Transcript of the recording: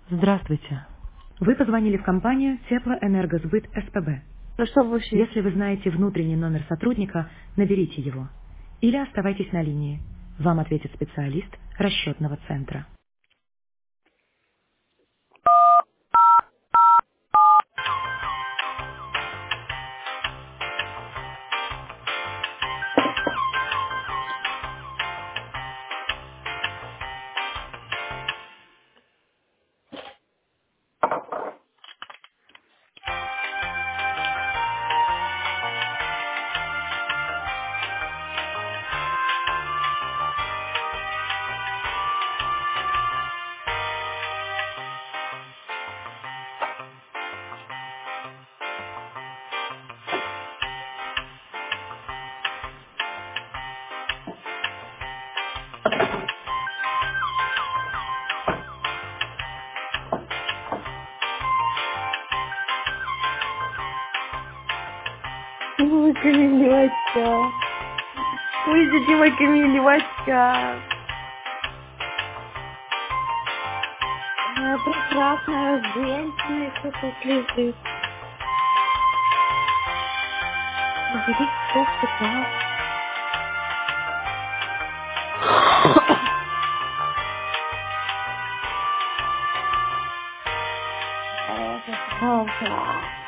Здравствуйте. Вы позвонили в компанию Теплоэнергосбыт СПБ. Ну что вообще? Если вы знаете внутренний номер сотрудника, наберите его. Или оставайтесь на линии. Вам ответит специалист расчетного центра. Ой, Камилевочка. Ой, дядя Камилевочка. Прекрасная женщина еще тут лежит. Говорит, все прекрасно. Правда.